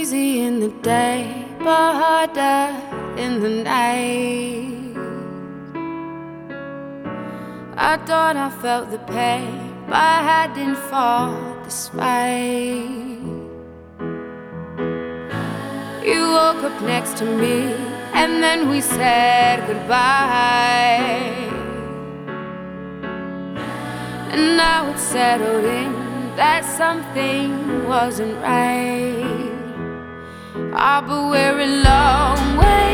easy in the day, but harder in the night. I thought I felt the pain, but I hadn't fought this fight. You woke up next to me, and then we said goodbye. And now it's settled in that something wasn't right. Ah, but we're a long way